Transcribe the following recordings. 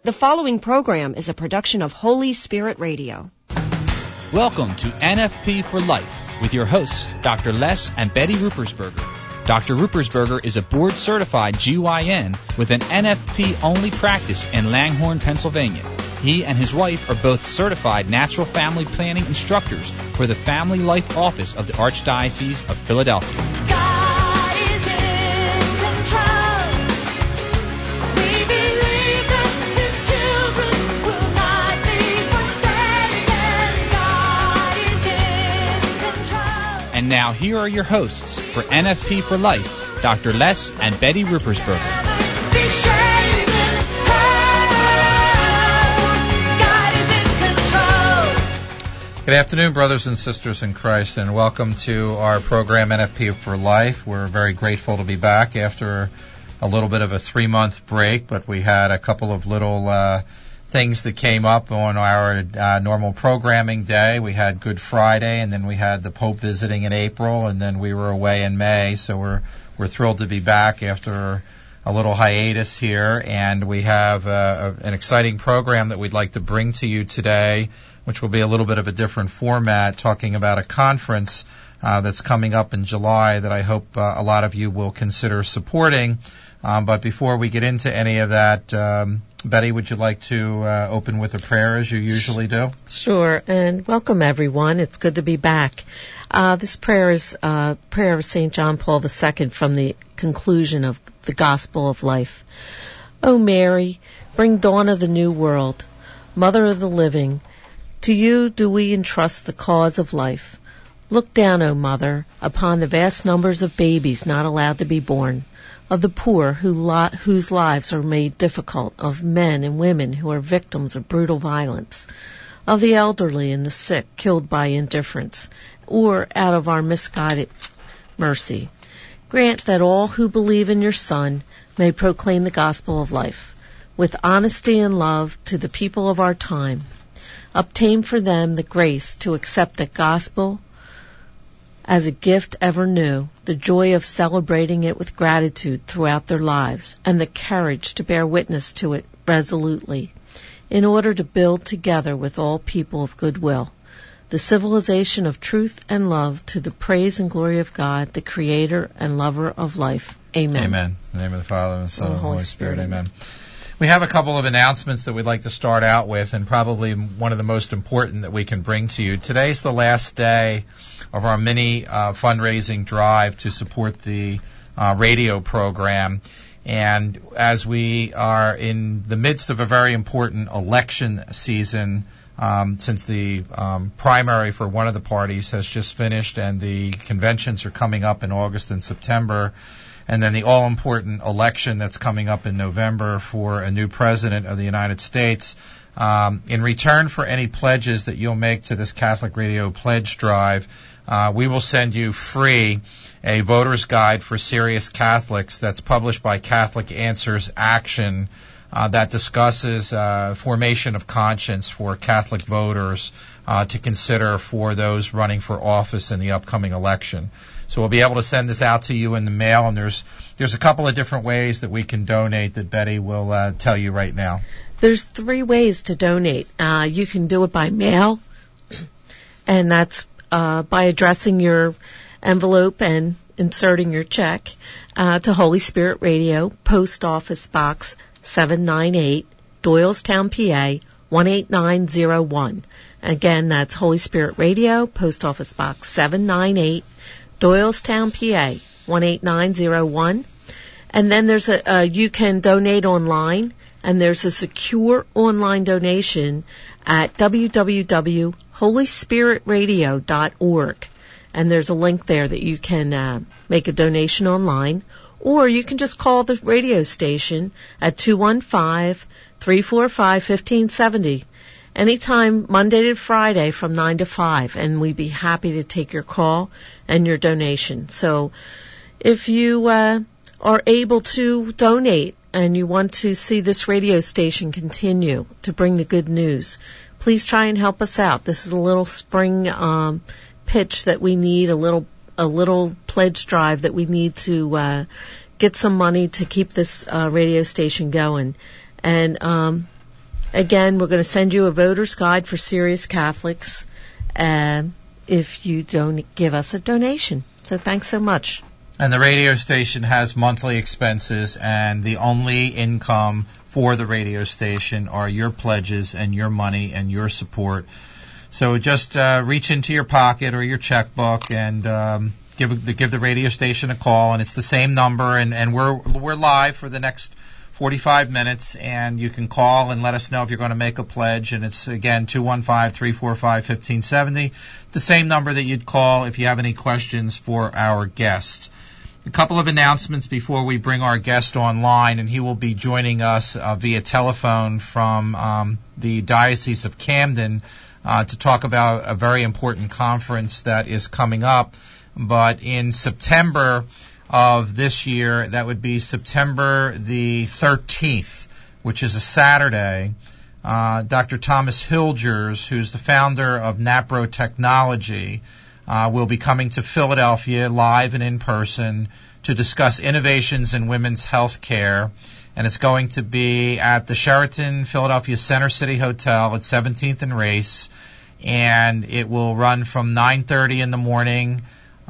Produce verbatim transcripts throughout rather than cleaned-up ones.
The following program is a production of Holy Spirit Radio. Welcome to N F P for Life with your hosts, Doctor Les and Betty Ruppersberger. Doctor Ruppersberger is a board-certified G Y N with an N F P-only practice in Langhorne, Pennsylvania. He and his wife are both certified natural family planning instructors for the Family Life Office of the Archdiocese of Philadelphia. God is in control. We believe that His children will not be forsaken. God is in control. And now here are your hosts for N F P for Life, Doctor Les and Betty Ruppersberger. Be shaken. God is in control. Good afternoon, brothers and sisters in Christ, and welcome to our program N F P for Life. We're very grateful to be back after a little bit of a three-month break, but we had a couple of little uh, things that came up on our uh, normal programming day. We had Good Friday, and then we had the Pope visiting in April, and then we were away in May, so we're we're thrilled to be back after a little hiatus here, and we have uh, an exciting program that we'd like to bring to you today, which will be a little bit of a different format, talking about a conference uh, that's coming up in July that I hope uh, a lot of you will consider supporting. Um, but before we get into any of that, um, Betty, would you like to uh, open with a prayer as you usually do? Sure, and welcome everyone. It's good to be back. Uh, this prayer is uh, prayer of Saint John Paul the Second from the conclusion of the Gospel of Life. O Mary, bring dawn of the new world, Mother of the living, to you do we entrust the cause of life. Look down, O Mother, upon the vast numbers of babies not allowed to be born, of the poor who li- whose lives are made difficult, of men and women who are victims of brutal violence, of the elderly and the sick killed by indifference, or out of our misguided mercy. Grant that all who believe in your Son may proclaim the gospel of life, with honesty and love to the people of our time. Obtain for them the grace to accept that gospel as a gift ever new, the joy of celebrating it with gratitude throughout their lives, and the courage to bear witness to it resolutely, in order to build together with all people of goodwill the civilization of truth and love to the praise and glory of God, the Creator and lover of life. Amen. Amen. In the name of the Father, and the Son, And and the Holy Spirit. Spirit. Amen. We have a couple of announcements that we'd like to start out with, and probably one of the most important that we can bring to you. Today's the last day of our mini uh, fundraising drive to support the uh, radio program. And as we are in the midst of a very important election season, um, since the um, primary for one of the parties has just finished and the conventions are coming up in August and September, and then the all-important election that's coming up in November for a new president of the United States, um, in return for any pledges that you'll make to this Catholic Radio Pledge Drive, uh, we will send you free a voter's guide for serious Catholics that's published by Catholic Answers Action uh, that discusses uh, formation of conscience for Catholic voters uh, to consider for those running for office in the upcoming election. So we'll be able to send this out to you in the mail, and there's there's a couple of different ways that we can donate that Betty will uh, tell you right now. There's three ways to donate. Uh, you can do it by mail, and that's uh, by addressing your envelope and inserting your check uh, to Holy Spirit Radio, Post Office Box seven ninety-eight, Doylestown, P A one eight nine zero one. Again, that's Holy Spirit Radio, Post Office Box seven ninety-eight, Doylestown, P A one eight nine zero one. And then there's a uh, you can donate online, and there's a secure online donation at w w w dot holy spirit radio dot org. And there's a link there that you can uh, make a donation online, or you can just call the radio station at two one five, three four five, one five seven zero anytime Monday to Friday from nine to five, and we'd be happy to take your call and your donation. So if you uh, are able to donate and you want to see this radio station continue to bring the good news, please try and help us out. This is a little spring um, pitch that we need, a little a little pledge drive that we need to uh, get some money to keep this uh, radio station going. And um, Again, we're going to send you a voter's guide for serious Catholics um, if you don't give us a donation. So thanks so much. And the radio station has monthly expenses, and the only income for the radio station are your pledges and your money and your support. So just uh, reach into your pocket or your checkbook and um, give the, give the radio station a call, and it's the same number, and, and we're we're live for the next forty-five minutes, and you can call and let us know if you're going to make a pledge, and it's, again, two one five, three four five, one five seven zero, the same number that you'd call if you have any questions for our guests. A couple of announcements before we bring our guest online, and he will be joining us uh, via telephone from um, the Diocese of Camden uh, to talk about a very important conference that is coming up. But in September of this year, that would be September the thirteenth, which is a Saturday, uh, Doctor Thomas Hilgers, who's the founder of NAPRO Technology, Uh, will be coming to Philadelphia live and in person to discuss innovations in women's health care. And it's going to be at the Sheraton Philadelphia Center City Hotel at seventeenth and Race. And it will run from nine thirty in the morning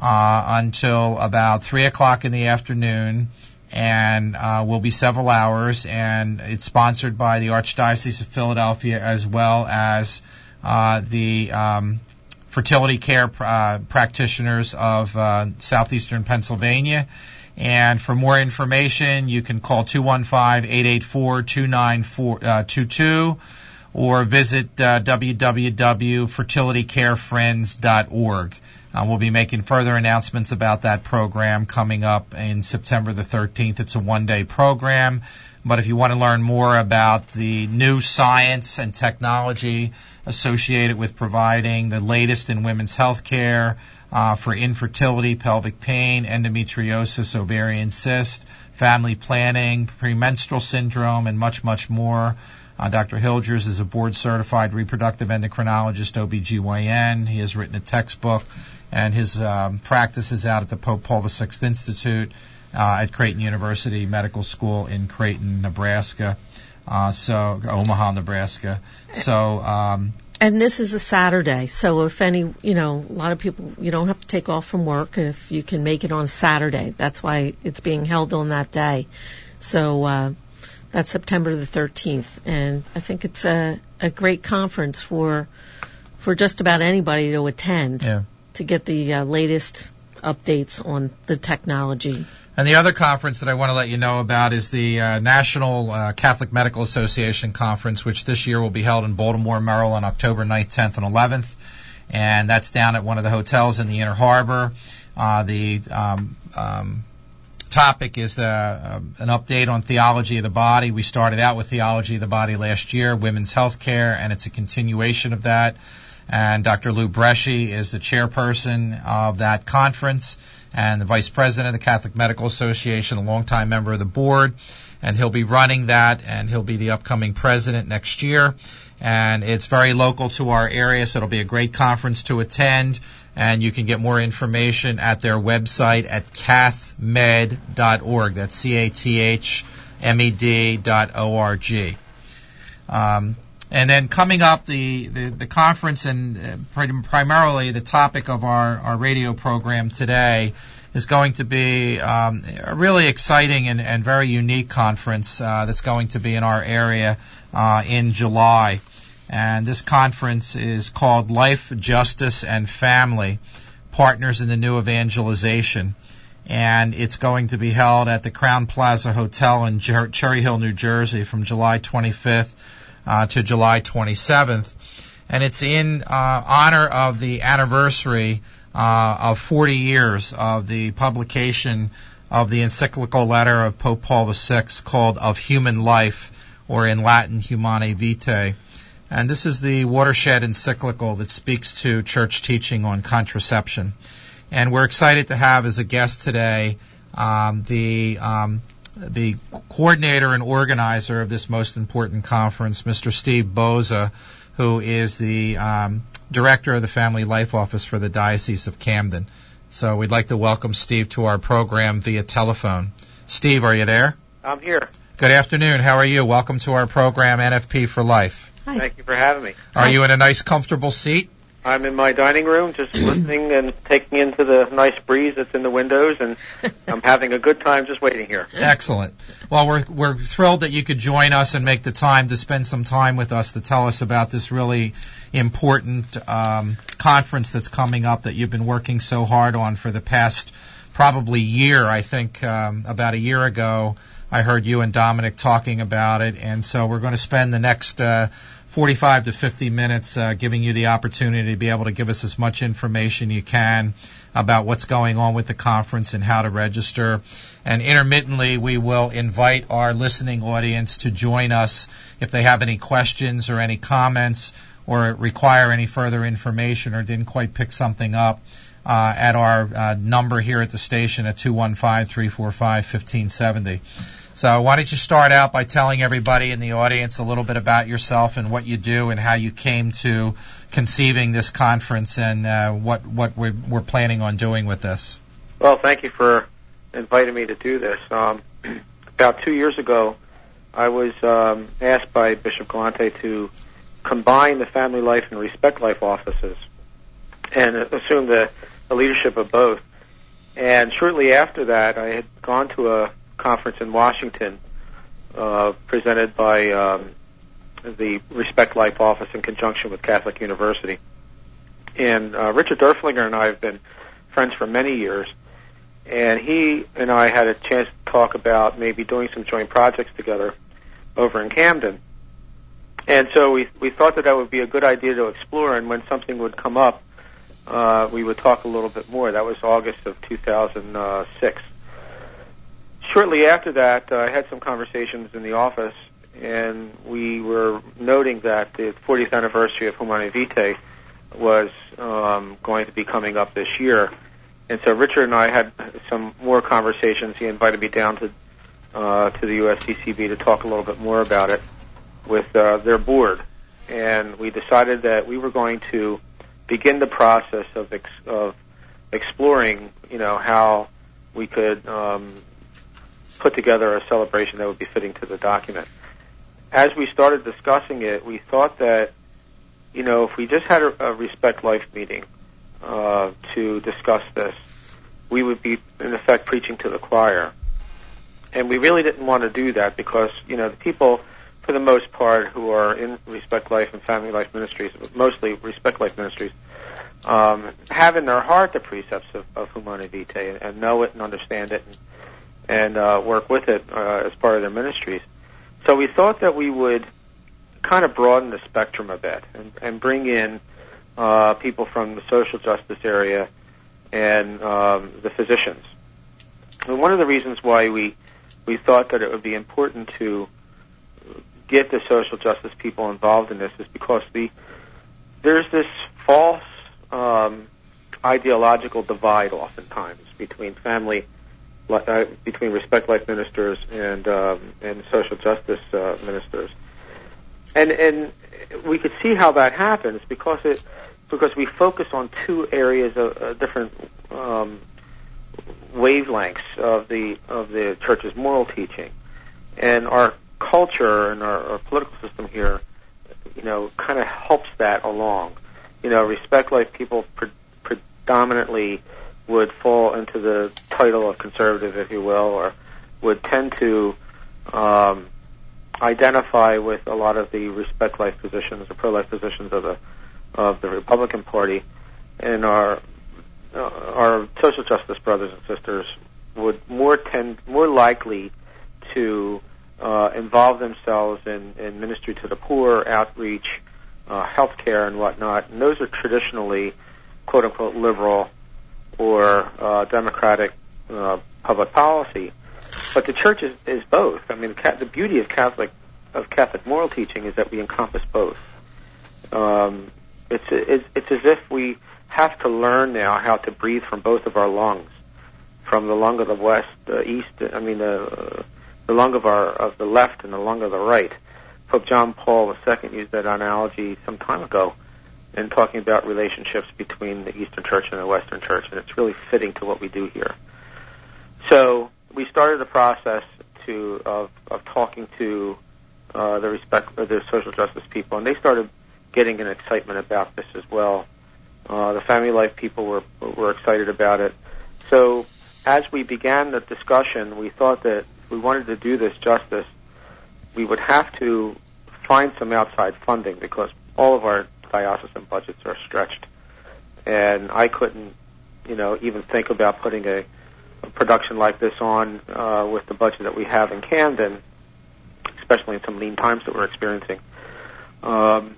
uh, until about three o'clock in the afternoon. And uh, will be several hours. And it's sponsored by the Archdiocese of Philadelphia as well as uh, the Um, fertility care uh, practitioners of uh, southeastern Pennsylvania. And for more information, you can call two one five, eight eight four, two nine two two or visit uh, w w w dot fertility care friends dot org. Uh, we'll be making further announcements about that program coming up in September the thirteenth. It's a one-day program. But if you want to learn more about the new science and technology associated with providing the latest in women's health care uh, for infertility, pelvic pain, endometriosis, ovarian cyst, family planning, premenstrual syndrome, and much, much more, uh, Doctor Hilgers is a board-certified reproductive endocrinologist, O B G Y N. He has written a textbook, and his um, practice is out at the Pope Paul the Sixth Institute uh, at Creighton University Medical School in Creighton, Nebraska. Uh, so Omaha, Nebraska. So, um, and this is a Saturday, so if any, you know, a lot of people, you don't have to take off from work if you can make it on a Saturday. That's why it's being held on that day. So uh, that's September the thirteenth, and I think it's a, a great conference for for just about anybody to attend yeah. to get the uh, latest updates on the technology. And the other conference that I want to let you know about is the uh, National uh, Catholic Medical Association Conference, which this year will be held in Baltimore, Maryland, October ninth, tenth, and eleventh. And that's down at one of the hotels in the Inner Harbor. Uh, the um, um, topic is uh, uh, an update on theology of the body. We started out with theology of the body last year, women's health care, and it's a continuation of that. And Doctor Lou Bresci is the chairperson of that conference and the vice president of the Catholic Medical Association, a longtime member of the board. And he'll be running that, and he'll be the upcoming president next year. And it's very local to our area, so it'll be a great conference to attend. And you can get more information at their website at cath med dot org. That's C A T H M E D dot O R G. Um, And then coming up, the, the, the conference and uh, prim- primarily the topic of our, our radio program today is going to be um, a really exciting and, and very unique conference uh, that's going to be in our area uh, in July. And this conference is called Life, Justice, and Family, Partners in the New Evangelization. And it's going to be held at the Crown Plaza Hotel in Jer- Cherry Hill, New Jersey from July twenty-fifth Uh, to July twenty-seventh, and it's in uh, honor of the anniversary uh, of forty years of the publication of the encyclical letter of Pope Paul the Sixth called Of Human Life, or in Latin, Humanae Vitae. And this is the watershed encyclical that speaks to church teaching on contraception. And we're excited to have as a guest today um, the um, the coordinator and organizer of this most important conference, Mister Steve Boza, who is the um, director of the Family Life Office for the Diocese of Camden. So we'd like to welcome Steve to our program via telephone. Steve, are you there? I'm here. Good afternoon. How are you? Welcome to our program, N F P for Life. Hi. Thank you for having me. Are you in a nice, comfortable seat? I'm in my dining room just listening and taking into the nice breeze that's in the windows, and I'm having a good time just waiting here. Excellent. Well, we're we're thrilled that you could join us and make the time to spend some time with us to tell us about this really important um, conference that's coming up that you've been working so hard on for the past probably year. I think um, about a year ago I heard you and Dominic talking about it, and so we're going to spend the next uh, forty-five to fifty minutes uh, giving you the opportunity to be able to give us as much information you can about what's going on with the conference and how to register. And intermittently, we will invite our listening audience to join us if they have any questions or any comments or require any further information or didn't quite pick something up uh, at our uh, number here at the station at two one five, three four five, one five seven zero. So why don't you start out by telling everybody in the audience a little bit about yourself and what you do and how you came to conceiving this conference and uh, what what we're, we're planning on doing with this. Well, thank you for inviting me to do this. Um, about two years ago, I was um, asked by Bishop Galante to combine the Family Life and Respect Life offices and assume the, the leadership of both. And shortly after that, I had gone to a conference in Washington uh, presented by um, the Respect Life office in conjunction with Catholic University. And uh, Richard Derflinger and I have been friends for many years, and he and I had a chance to talk about maybe doing some joint projects together over in Camden. And so we we thought that that would be a good idea to explore, and when something would come up, uh, we would talk a little bit more. That was August of two thousand six. Shortly after that, uh, I had some conversations in the office, and we were noting that the fortieth anniversary of Humanae Vitae was um, going to be coming up this year. And so Richard and I had some more conversations. He invited me down to uh, to the U S C C B to talk a little bit more about it with uh, their board. And we decided that we were going to begin the process of ex- of exploring, you know, how we could um, put together a celebration that would be fitting to the document. As we started discussing it, we thought that, you know, if we just had a, a Respect Life meeting uh, to discuss this, we would be, in effect, preaching to the choir. And we really didn't want to do that because, you know, the people, for the most part, who are in Respect Life and Family Life Ministries, mostly Respect Life Ministries, um, have in their heart the precepts of, of Humanae Vitae and, and know it and understand it and and uh, work with it uh, as part of their ministries. So we thought that we would kind of broaden the spectrum a bit and, and bring in uh, people from the social justice area and um, the physicians. And one of the reasons why we, we thought that it would be important to get the social justice people involved in this is because the there's this false um, ideological divide oftentimes between family Uh, between Respect Life ministers and um, and social justice uh, ministers, and and we could see how that happens because it because we focus on two areas of uh, different um, wavelengths of the of the church's moral teaching, and our culture and our, our political system here, you know, kind of helps that along. You know, Respect Life people pre- predominantly would fall into the title of conservative, if you will, or would tend to um, identify with a lot of the Respect Life positions, the pro-life positions of the of the Republican Party, and our uh, our social justice brothers and sisters would more tend more likely to uh, involve themselves in, in ministry to the poor, outreach, uh, health care, and whatnot. And those are traditionally, quote unquote, liberal or uh, democratic uh, public policy, but the church is, is both. I mean, the beauty of Catholic of Catholic moral teaching is that we encompass both. Um, it's, it's it's as if we have to learn now how to breathe from both of our lungs, from the lung of the west, the east. I mean, the the lung of our of the left and the lung of the right. Pope John Paul the Second used that analogy some time ago in talking about relationships between the Eastern Church and the Western Church, and it's really fitting to what we do here. So we started the process to of, of talking to uh, the respect uh, the social justice people, and they started getting an excitement about this as well. Uh, the family life people were were excited about it. So as we began the discussion, we thought that if we wanted to do this justice, we would have to find some outside funding because all of our diocesan budgets are stretched, and I couldn't, you know, even think about putting a, a production like this on uh, with the budget that we have in Camden, especially in some lean times that we're experiencing. Um,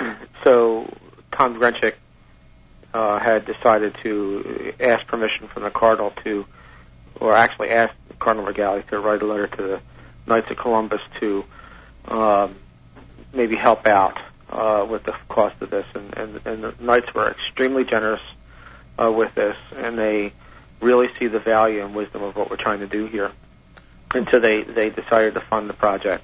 so Tom Grenchick uh, had decided to ask permission from the Cardinal to, or actually asked Cardinal Regali to write a letter to the Knights of Columbus to um, maybe help out uh, with the cost of this. And, and, and the Knights were extremely generous uh, with this, and they really see the value and wisdom of what we're trying to do here. And so they, they decided to fund the project.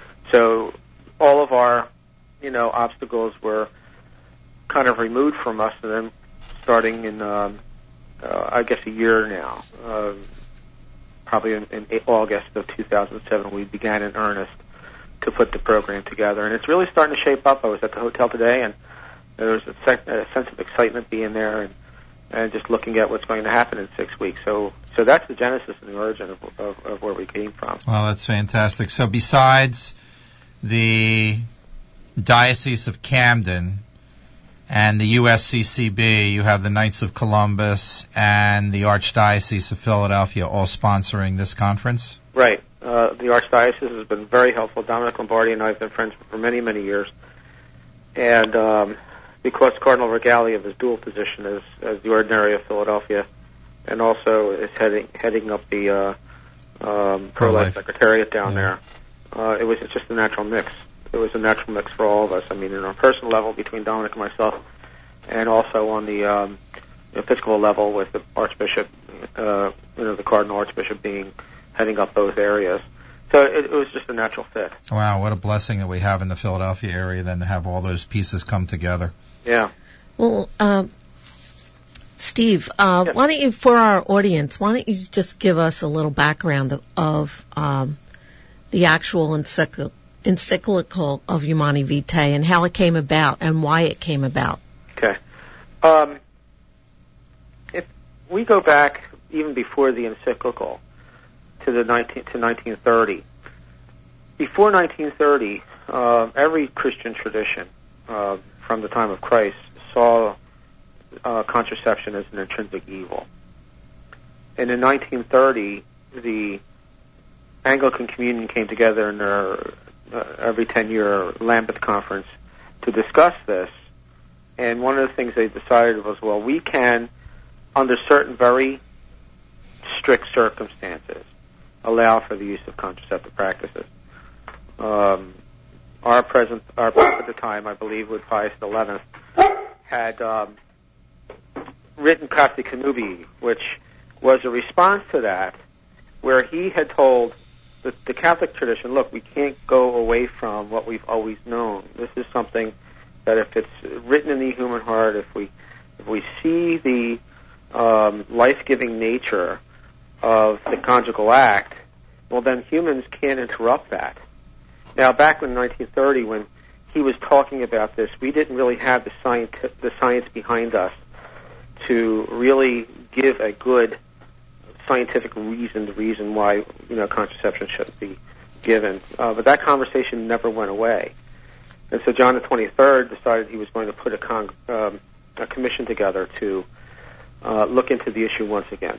So all of our, you know, obstacles were kind of removed from us, and then starting in, um, uh, I guess, a year now, uh, probably in, in August of two thousand seven, we began in earnest to put the program together. And it's really starting to shape up. I was at the hotel today, and there was a, sec- a sense of excitement being there, and, and just looking at what's going to happen in six weeks. So so that's the genesis and the origin of, of, of where we came from. Well, that's fantastic. So besides the Diocese of Camden and the U S C C B, you have the Knights of Columbus and the Archdiocese of Philadelphia all sponsoring this conference? Right. Uh, the Archdiocese has been very helpful. Dominic Lombardi and I have been friends for many, many years. And um, because Cardinal Regali of his dual position as, as the Ordinary of Philadelphia and also is heading heading up the uh, um, Pro-Life Secretariat down Yeah. there, uh, it was just a natural mix. It was a natural mix for all of us. I mean, on a personal level between Dominic and myself, and also on the um, Episcopal level with the Archbishop, uh, you know, the Cardinal Archbishop being heading up both areas. So it, it was just a natural fit. Wow, what a blessing that we have in the Philadelphia area then to have all those pieces come together. Yeah. Well, uh, Steve, uh, Yes. why don't you, for our audience, why don't you just give us a little background of, of um, the actual encyclical, encyclical of Humani Vitae and how it came about and why it came about? Okay. Um, if we go back even before the encyclical to the nineteen to nineteen thirty, before nineteen thirty, uh, every Christian tradition uh, from the time of Christ saw uh, contraception as an intrinsic evil. And in nineteen thirty, the Anglican Communion came together in their uh, every ten-year Lambeth Conference to discuss this. And one of the things they decided was, well, we can, under certain very strict circumstances, allow for the use of contraceptive practices. Um, our present, our Pope at the time, I believe, was Pius the eleventh, had um, written Casti Connubii, which was a response to that, where he had told the, the Catholic tradition, look, we can't go away from what we've always known. This is something that if it's written in the human heart, if we if we see the um, life-giving nature of the conjugal act, well, then humans can't interrupt that. Now, back in nineteen thirty, when he was talking about this, we didn't really have the science, the science behind us to really give a good scientific reason, the reason why, you know, contraception shouldn't be given. Uh, but that conversation never went away. And so John the twenty-third decided he was going to put a, con- um, a commission together to uh, look into the issue once again.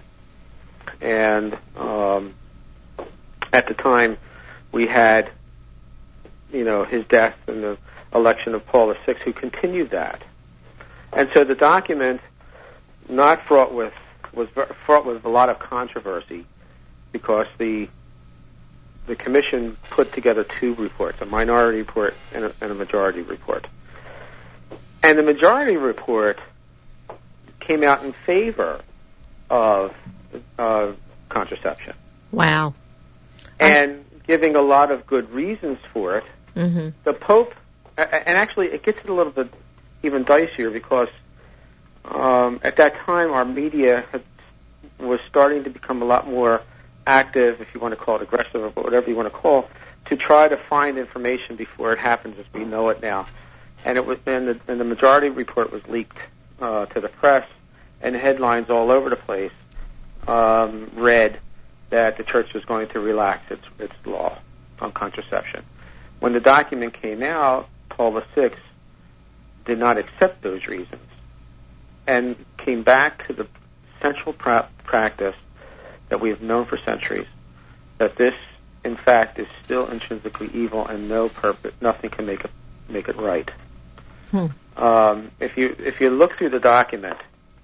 And um, at the time, we had, you know, his death and the election of Paul the sixth, who continued that. And so the document, not fraught with, was fraught with a lot of controversy because the the commission put together two reports, a minority report and a, and a majority report. And the majority report came out in favor of uh, contraception. Wow. And giving a lot of good reasons for it. Mm-hmm. The Pope, and actually it gets a little bit even dicier because um, at that time our media had, was starting to become a lot more active, if you want to call it aggressive, or whatever you want to call, to try to find information before it happens as we know it now. And it was, and the, and the majority report was leaked uh, to the press, and headlines all over the place um, read that the church was going to relax its its law on contraception. When the document came out, Paul the Sixth did not accept those reasons and came back to the central pra- practice that we have known for centuries, that this, in fact, is still intrinsically evil and no purpose, nothing can make it make it right. Hmm. Um, if you if you look through the document,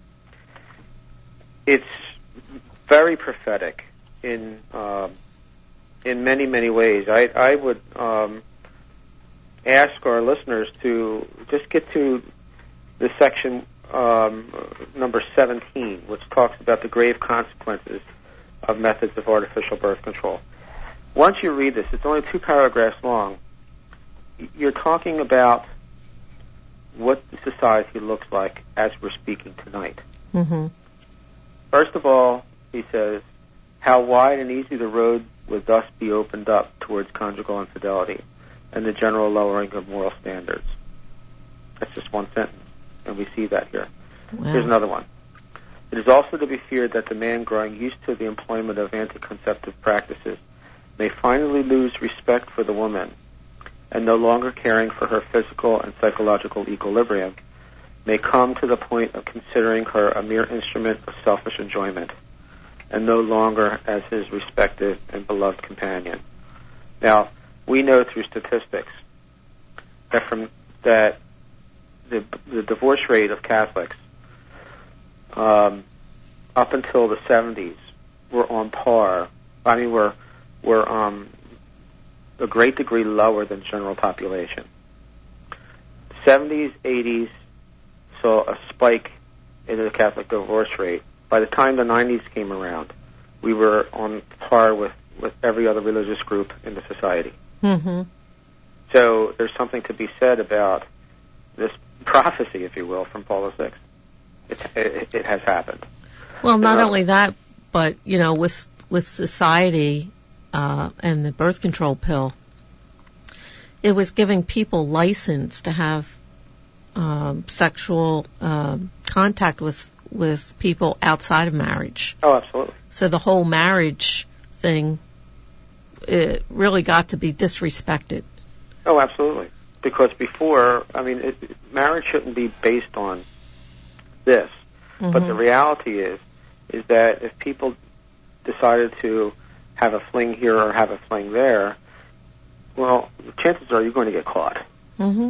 it's very prophetic in um, in many many ways. I I would um, ask our listeners to just get to the section um, number seventeen, which talks about the grave consequences of methods of artificial birth control. Once you read this, it's only two paragraphs long. You're talking about what the society looks like as we're speaking tonight. Mm-hmm. First of all, he says, how wide and easy the road would thus be opened up towards conjugal infidelity and the general lowering of moral standards. That's just one sentence, and we see that here. Wow. Here's another one. It is also to be feared that the man growing used to the employment of anticonceptive practices may finally lose respect for the woman, and no longer caring for her physical and psychological equilibrium, may come to the point of considering her a mere instrument of selfish enjoyment, and no longer as his respected and beloved companion. Now, we know through statistics that from that the, the divorce rate of Catholics um, up until the seventies were on par. I mean, we're we're um, a great degree lower than general population. seventies, eighties saw a spike in the Catholic divorce rate. By the time the nineties came around, we were on par with, with every other religious group in the society. Mm-hmm. So there's something to be said about this prophecy, if you will, from Paul the Sixth. It, it, it has happened. Well, not There's only that, but, you know, with with society uh, and the birth control pill, it was giving people license to have um, sexual um, contact with with people outside of marriage. Oh, absolutely. So the whole marriage thing, it really got to be disrespected. Oh, absolutely. Because before, I mean, it, marriage shouldn't be based on this. Mm-hmm. But the reality is, is that if people decided to have a fling here or have a fling there, well, chances are you're going to get caught. Mm-hmm.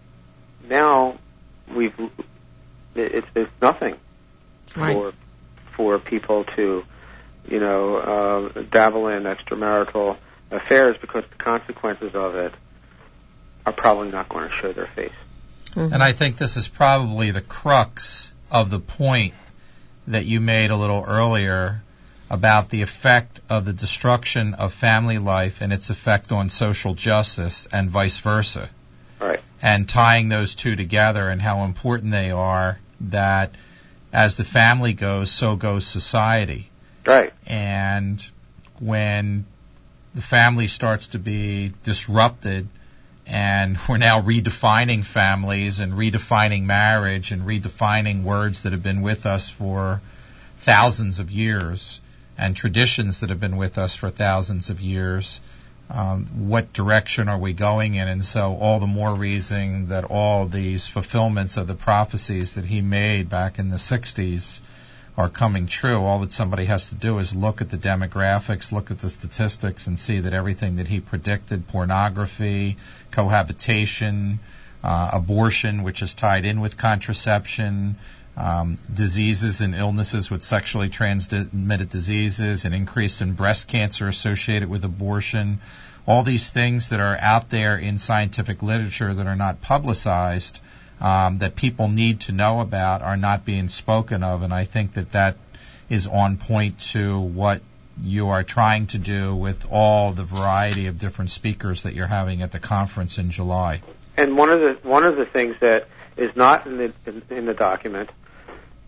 Now, we've it's, it's nothing Right. for for people to, you know, uh, dabble in extramarital affairs because the consequences of it are probably not going to show their face. Mm-hmm. And I think this is probably the crux of the point that you made a little earlier about the effect of the destruction of family life and its effect on social justice and vice versa. Right. And tying those two together and how important they are, that as the family goes, so goes society. Right. And when the family starts to be disrupted, and we're now redefining families and redefining marriage and redefining words that have been with us for thousands of years and traditions that have been with us for thousands of years, um, what direction are we going in? And so all the more reason that all these fulfillments of the prophecies that he made back in the sixties are coming true. All that somebody has to do is look at the demographics, look at the statistics, and see that everything that he predicted, pornography, cohabitation, uh, abortion, which is tied in with contraception, um, diseases and illnesses with sexually transmitted diseases, an increase in breast cancer associated with abortion, all these things that are out there in scientific literature that are not publicized, Um, that people need to know about, are not being spoken of, and I think that that is on point to what you are trying to do with all the variety of different speakers that you're having at the conference in July. And one of the one of the things that is not in the in, in the document,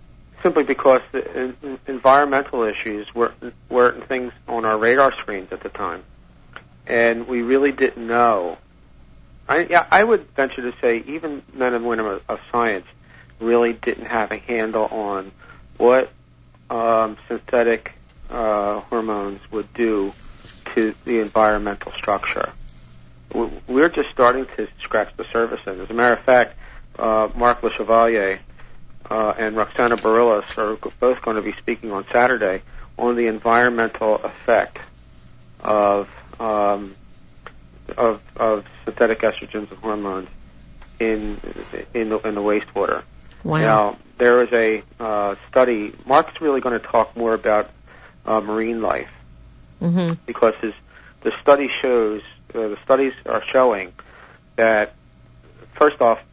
simply because the en- environmental issues weren't, weren't things on our radar screens at the time. And we really didn't know. I, yeah, I would venture to say even men and women of, of science really didn't have a handle on what um, synthetic uh, hormones would do to the environmental structure. We're just starting to scratch the surface. And as a matter of fact, uh, Mark Le Chevalier uh, and Roxana Barillas are both going to be speaking on Saturday on the environmental effect of um, of, of synthetic estrogens and hormones in in the, in the wastewater. Wow. Now, there is a uh, study. Mark's really going to talk more about uh, marine life Mm-hmm. because his the study shows. Uh, the studies are showing that, first off,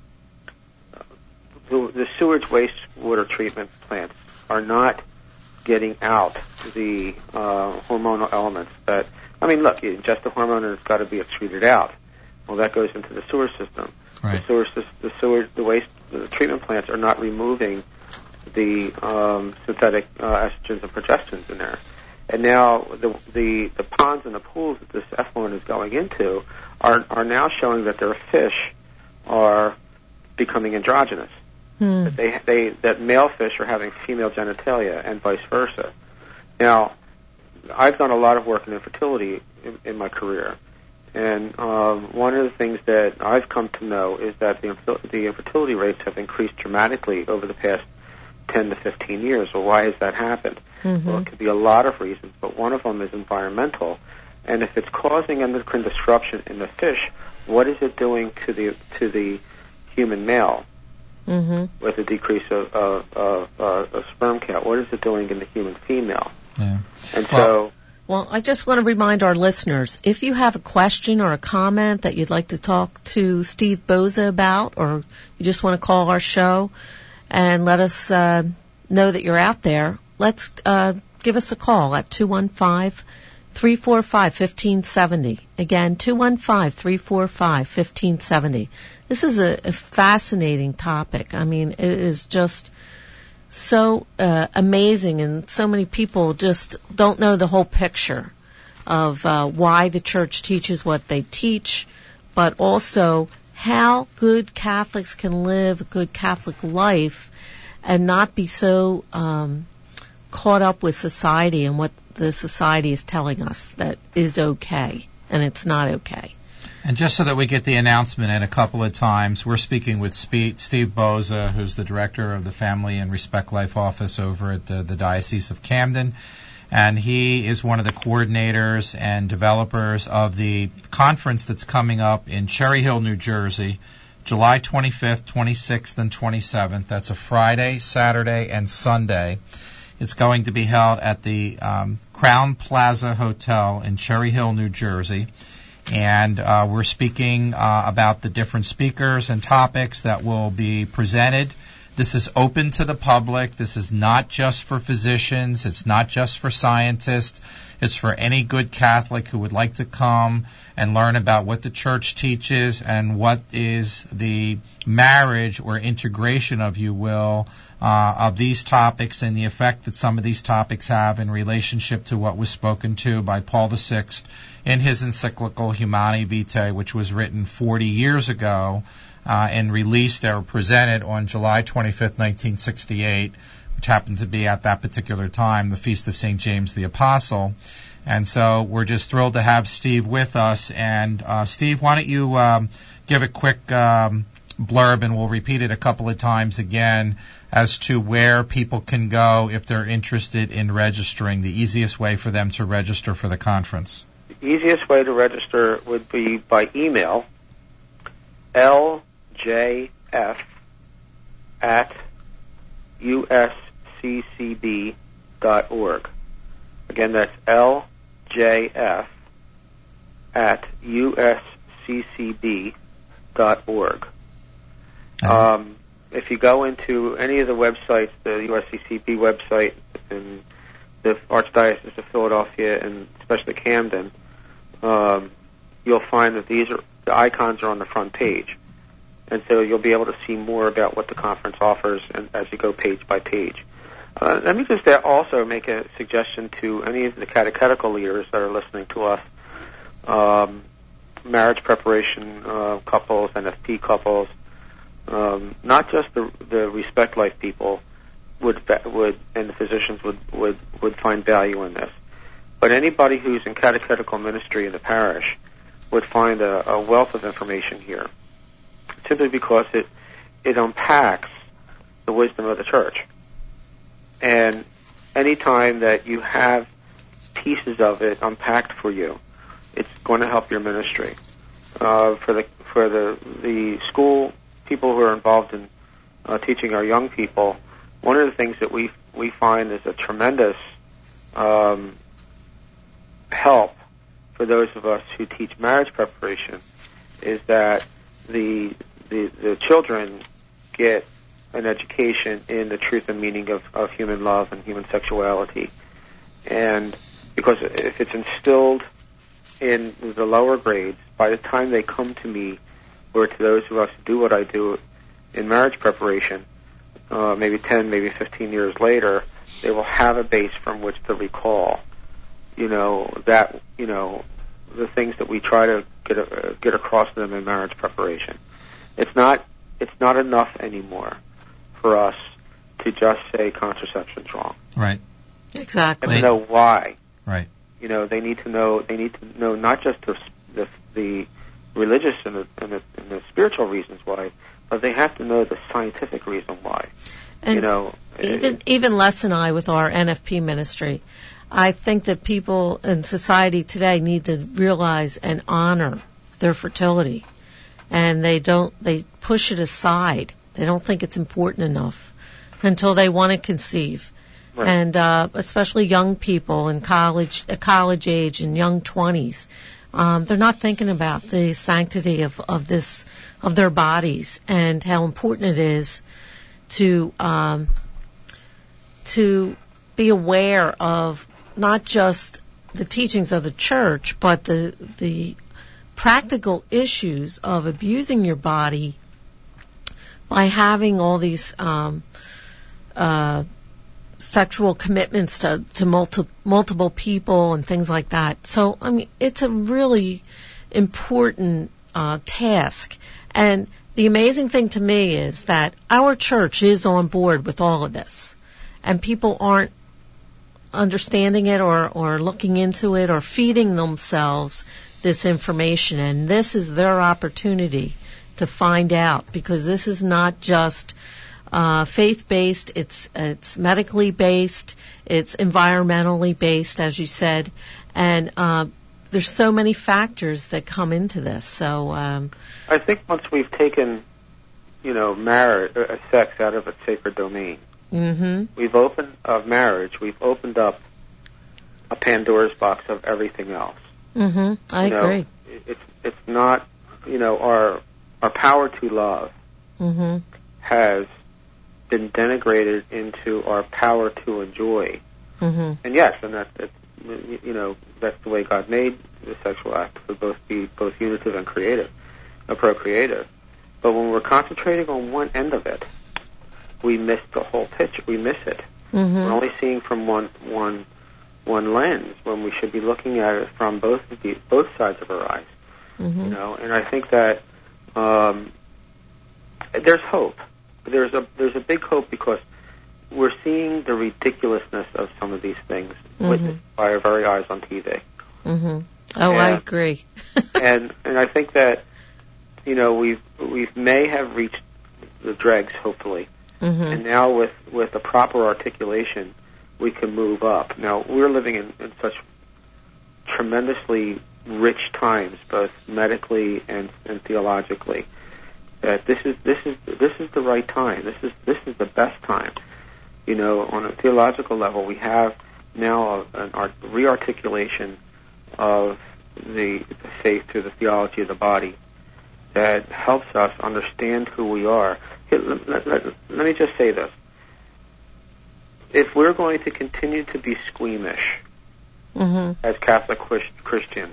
the, the sewage wastewater treatment plants are not getting out the uh, hormonal elements that, I mean, look, you ingest the hormone and it's got to be excreted out. Well, that goes into the sewer system. Right. The sewer, sys- the sewer, the waste, the treatment plants are not removing the um, synthetic uh, estrogens and progestins in there. And now the, the the ponds and the pools that this effluent is going into are are now showing that their fish are becoming androgynous. Hmm. That they they that male fish are having female genitalia and vice versa. Now, I've done a lot of work in infertility in, in my career, and um, one of the things that I've come to know is that the the infertility rates have increased dramatically over the past ten to fifteen years. Well, why has that happened? Mm-hmm. Well, it could be a lot of reasons, but one of them is environmental. And if it's causing endocrine disruption in the fish, what is it doing to the to the human male Mm-hmm. with a decrease of, of, of, uh, of sperm count? What is it doing in the human female? Yeah. And so, Well, I just want to remind our listeners, if you have a question or a comment that you'd like to talk to Steve Boza about, or you just want to call our show and let us uh, know that you're out there, let's uh, give us a call at two one five, three four five, one five seven zero. Again, two one five, three four five, one five seven zero. This is a, a fascinating topic. I mean, it is just so uh, amazing, and so many people just don't know the whole picture of uh, why the church teaches what they teach, but also how good Catholics can live a good Catholic life and not be so um, caught up with society and what the society is telling us that is okay, and it's not okay. And just so that we get the announcement in a couple of times, we're speaking with Spe- Steve Boza, who's the director of the Family and Respect Life Office over at the, the Diocese of Camden. And he is one of the coordinators and developers of the conference that's coming up in Cherry Hill, New Jersey, July twenty-fifth, twenty-sixth, and twenty-seventh. That's a Friday, Saturday, and Sunday. It's going to be held at the um, Crown Plaza Hotel in Cherry Hill, New Jersey. And uh, we're speaking uh, about the different speakers and topics that will be presented. This is open to the public. This is not just for physicians. It's not just for scientists. It's for any good Catholic who would like to come and learn about what the Church teaches and what is the marriage or integration, if you will, uh, of these topics and the effect that some of these topics have in relationship to what was spoken to by Paul the Sixth in his encyclical Humani Vitae, which was written forty years ago uh, and released or presented on July twenty-fifth, nineteen sixty-eight, which happened to be at that particular time the Feast of Saint James the Apostle. And so we're just thrilled to have Steve with us. And uh, Steve, why don't you um, give a quick um, blurb, and we'll repeat it a couple of times again, as to where people can go if they're interested in registering, the easiest way for them to register for the conference. the easiest way to register would be by email, L J F at U S C C B dot org. Again, that's L J F at U S C C B dot org. Um, if you go into any of the websites, the U S C C B website and the Archdiocese of Philadelphia and especially Camden, um, you'll find that these are the icons are on the front page, and so you'll be able to see more about what the conference offers and as you go page by page. Uh, let me just uh, also make a suggestion to any of the catechetical leaders that are listening to us, um, marriage preparation uh, couples, N F P couples, um, not just the, the Respect Life people would would and the physicians would, would, would find value in this, but anybody who's in catechetical ministry in the parish would find a, a wealth of information here, simply because it it unpacks the wisdom of the church. And any time that you have pieces of it unpacked for you, it's going to help your ministry. Uh, for the for the the school people who are involved in uh, teaching our young people, one of the things that we we find is a tremendous um, help for those of us who teach marriage preparation is that the the, the children get an education in the truth and meaning of, of human love and human sexuality. And because if it's instilled in the lower grades, by the time they come to me, or to those of us who do what I do in marriage preparation, uh, maybe ten, maybe fifteen years later, they will have a base from which to recall, you know, that, you know, the things that we try to get uh, get across to them in marriage preparation. It's not it's not enough anymore for us to just say contraception's wrong. Right. Exactly. And to know why. Right. You know, they need to know. They need to know not just the the, the religious and the, and the and the spiritual reasons why, but they have to know the scientific reason why. And you know, even it, even Les and I with our N F P ministry, I think that people in society today need to realize and honor their fertility, and they don't. They push it aside. They don't think it's important enough until they want to conceive. Right. And uh, especially young people in college, uh, college age and young twenties, um, they're not thinking about the sanctity of, of this, of their bodies, and how important it is to um, to be aware of not just the teachings of the church, but the the practical issues of abusing your body by having all these um, uh, sexual commitments to, to multi, multiple people and things like that. So, I mean, it's a really important uh, task. And the amazing thing to me is that our church is on board with all of this. And people aren't understanding it or, or looking into it or feeding themselves this information. And this is their opportunity to find out, because this is not just uh, faith-based, it's it's medically based, it's environmentally based, as you said, and uh, there's so many factors that come into this. So um, I think once we've taken, you know, marriage, uh, sex out of its sacred domain, mm-hmm. we've opened of marriage, we've opened up a Pandora's box of everything else. Mm-hmm. I you know, agree. It's it's not, you know, our our power to love Mm-hmm. has been denigrated into our power to enjoy. Mm-hmm. And yes, and that, that you know, that's the way God made the sexual act to both be both unitive and creative, uh, procreative. But when we're concentrating on one end of it, we miss the whole picture. We miss it. Mm-hmm. We're only seeing from one one one lens when we should be looking at it from both of the, both sides of our eyes. Mm-hmm. You know, and I think that um, there's hope. There's a there's a big hope, because we're seeing the ridiculousness of some of these things Mm-hmm. witnessed by our very eyes on T V. Mm-hmm. Oh, I Yeah. agree. and and I think that, you know, we've we may have reached the dregs, hopefully, Mm-hmm. and now with with the proper articulation, we can move up. Now we're living in, in such tremendously rich times, both medically and, and theologically, that this is this is this is the right time. This is this is the best time. You know, on a theological level, we have now a, an art, rearticulation of the, the faith through the theology of the body that helps us understand who we are. Here, let, let, let, let me just say this. If we're going to continue to be squeamish Mm-hmm. as Catholic Christians,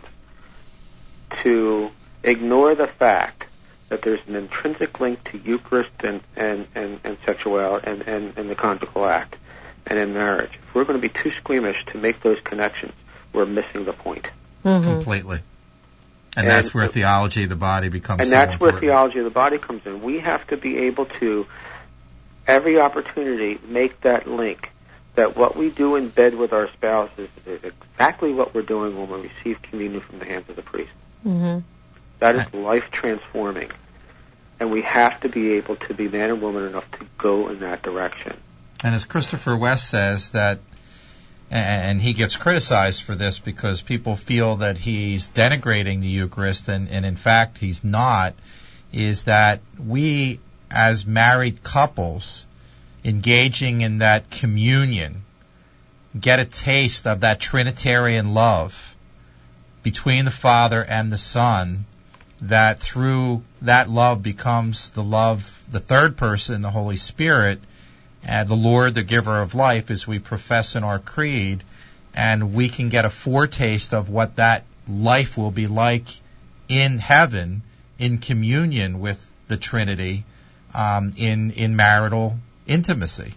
to ignore the fact that there's an intrinsic link to Eucharist and, and, and, and sexuality and, and, and the conjugal act, and in marriage. If we're going to be too squeamish to make those connections, we're missing the point. Mhm. Completely. And, And- that's where theology of the body becomes And so that's where important. theology of the body comes in. We have to be able to, every opportunity, make that link that what we do in bed with our spouses is exactly what we're doing when we receive communion from the hands of the priest. Mhm. That is life transforming. And we have to be able to be man and woman enough to go in that direction. And as Christopher West says, that, and he gets criticized for this because people feel that he's denigrating the Eucharist, and, and in fact he's not, is that we as married couples engaging in that communion get a taste of that Trinitarian love between the Father and the Son, that through that love becomes the love, the third person, the Holy Spirit, uh, the Lord, the giver of life, as we profess in our creed, and we can get a foretaste of what that life will be like in heaven, in communion with the Trinity, um, in in marital intimacy.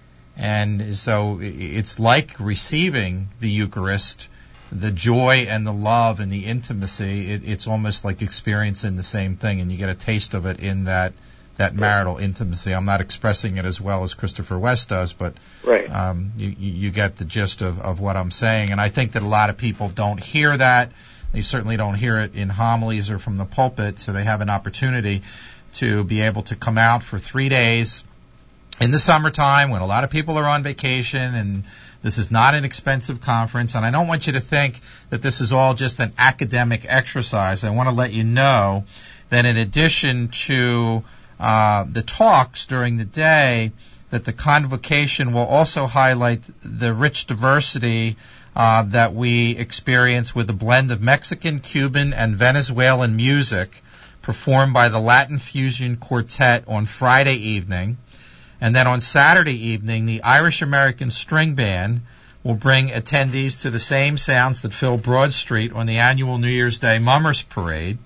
And so it's like receiving the Eucharist, the joy and the love and the intimacy. It, it's almost like experiencing the same thing, and you get a taste of it in that that marital intimacy. I'm not expressing it as well as Christopher West does, but Right. um, you, you get the gist of, of what I'm saying. And I think that a lot of people don't hear that. They certainly don't hear it in homilies or from the pulpit, so they have an opportunity to be able to come out for three days in the summertime when a lot of people are on vacation, and this is not an expensive conference. And I don't want you to think that this is all just an academic exercise. I want to let you know that in addition to uh, the talks during the day, that the convocation will also highlight the rich diversity uh, that we experience with a blend of Mexican, Cuban, and Venezuelan music performed by the Latin Fusion Quartet on Friday evening. And then on Saturday evening, the Irish American String Band will bring attendees to the same sounds that fill Broad Street on the annual New Year's Day Mummers Parade.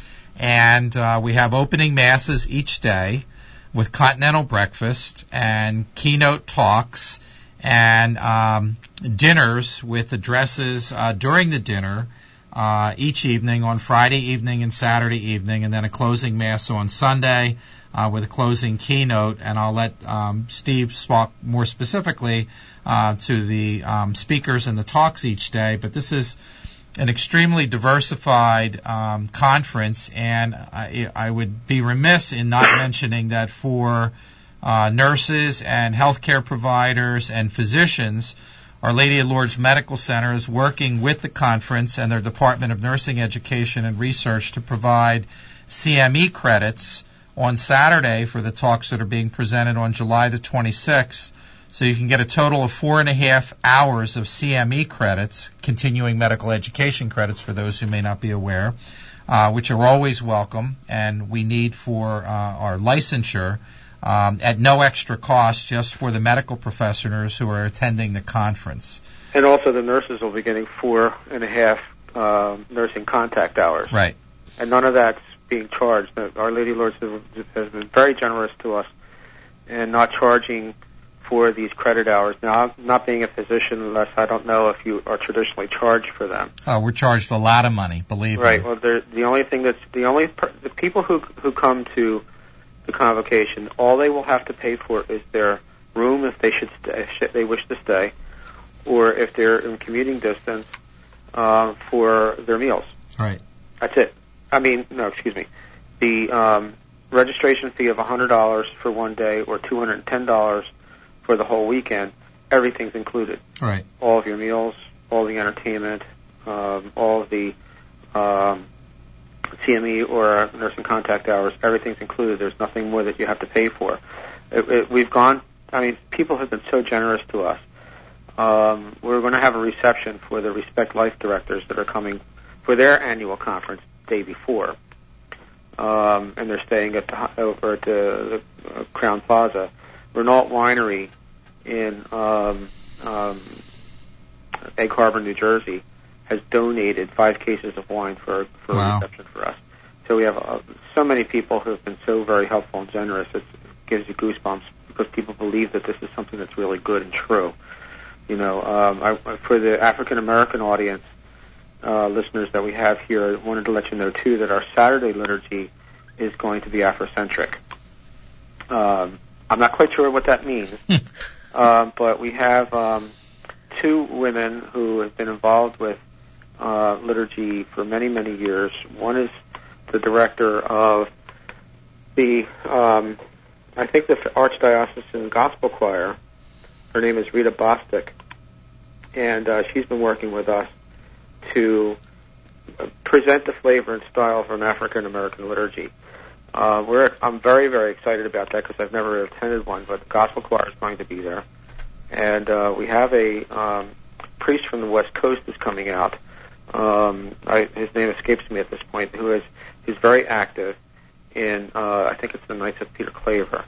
And uh, we have opening masses each day with continental breakfast and keynote talks and um, dinners with addresses uh, during the dinner uh, each evening on Friday evening and Saturday evening, and then a closing mass on Sunday uh, with a closing keynote. And I'll let um, Steve talk more specifically uh, to the um, speakers and the talks each day. But this is an extremely diversified um, conference, and I, I would be remiss in not mentioning that for uh, nurses and healthcare providers and physicians, Our Lady of Lourdes Medical Center is working with the conference and their Department of Nursing Education and Research to provide C M E credits on Saturday for the talks that are being presented on July the twenty-sixth. So you can get a total of four and a half hours of C M E credits, continuing medical education credits for those who may not be aware, uh, which are always welcome and we need for uh, our licensure um, at no extra cost, just for the medical professionals who are attending the conference. And also the nurses will be getting four and a half uh, nursing contact hours. Right. And none of that's being charged. Our Lady of Lourdes has been very generous to us and not charging for these credit hours. Now, I'm not being a physician, unless I don't know if you are traditionally charged for them. Oh, we're charged a lot of money, believe Right. me. Well, they're- the only thing that's the only per, the people who who come to the convocation, all they will have to pay for is their room if they should stay, if they wish to stay, or if they're in commuting distance, uh, for their meals. Right. That's it. I mean, no, excuse me. The um, registration fee of one hundred dollars for one day or two hundred ten dollars for the whole weekend, everything's included. Right. All of your meals, all the entertainment, um, all of the um, C M E or nursing contact hours, everything's included. There's nothing more that you have to pay for. It, it, we've gone, I mean, people have been so generous to us. Um, we're going to have a reception for the Respect Life directors that are coming for their annual conference the day before. Um, and they're staying at the, over at the, the uh, Crown Plaza. Renault Winery in um, um, Egg Harbor, New Jersey, has donated five cases of wine for for Wow. a reception for us. So we have uh, so many people who have been so very helpful and generous. It gives you goosebumps because people believe that this is something that's really good and true. You know, um, I, for the African American audience, uh, listeners that we have here, I wanted to let you know too that our Saturday liturgy is going to be Afrocentric. Um, I'm not quite sure what that means, um, but we have um, two women who have been involved with uh, liturgy for many, many years. One is the director of the, um, I think, the Archdiocesan Gospel Choir. Her name is Rita Bostic, and uh, she's been working with us to present the flavor and style of an African American liturgy. Uh, we're, I'm very, very excited about that because I've never attended one, but the Gospel Choir is going to be there. And uh, we have a um, priest from the West Coast who's coming out. Um, I, his name escapes me at this point, who is who's very active in, uh, I think it's the Knights of Peter Claver,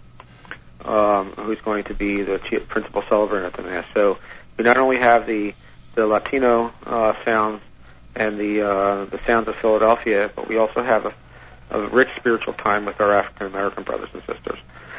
um, who's going to be the chief, principal celebrant at the Mass. So we not only have the, the Latino uh, sounds and the, uh, the sounds of Philadelphia, but we also have a a rich spiritual time with our African American brothers and sisters.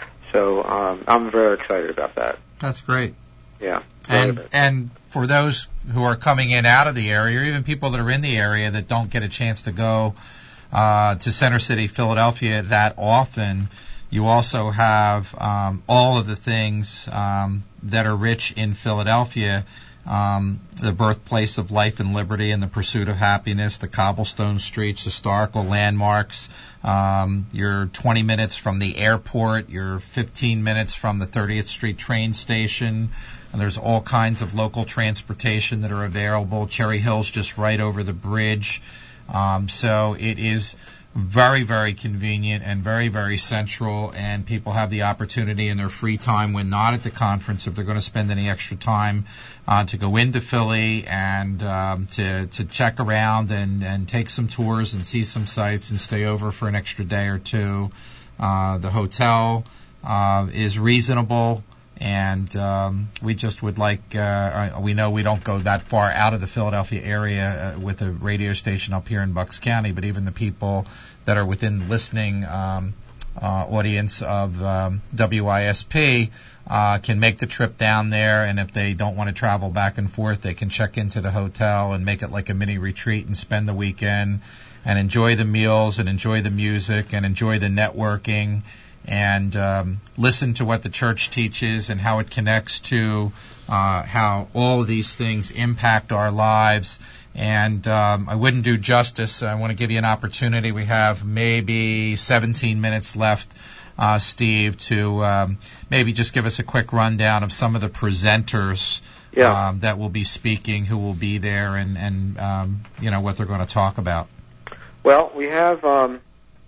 So um, I'm very excited about that. That's great. Yeah. And and for those who are coming in out of the area, or even people that are in the area that don't get a chance to go uh, to Center City, Philadelphia that often, you also have um, all of the things um, that are rich in Philadelphia. Um, the birthplace of life and liberty and the pursuit of happiness, the cobblestone streets, historical landmarks. Um, you're twenty minutes from the airport. You're fifteen minutes from the thirtieth Street train station. And there's all kinds of local transportation that are available. Cherry Hill's just right over the bridge. Um, so it is very, very convenient and very, very central, and people have the opportunity in their free time when not at the conference, if they're going to spend any extra time, uh, to go into Philly and um, to to check around and, and take some tours and see some sights and stay over for an extra day or two. Uh, the hotel uh, is reasonable. And um, we just would like, uh, we know we don't go that far out of the Philadelphia area uh, with a radio station up here in Bucks County, but even the people that are within the listening um, uh, audience of um, W I S P uh, can make the trip down there, and if they don't want to travel back and forth, they can check into the hotel and make it like a mini retreat and spend the weekend and enjoy the meals and enjoy the music and enjoy the networking and um, listen to what the church teaches and how it connects to uh, how all of these things impact our lives. And um, I wouldn't do justice. I want to give you an opportunity. We have maybe seventeen minutes left, uh, Steve, to um, maybe just give us a quick rundown of some of the presenters yeah. um, that will be speaking, who will be there, and, and um, you know, what they're going to talk about. Well, we have um,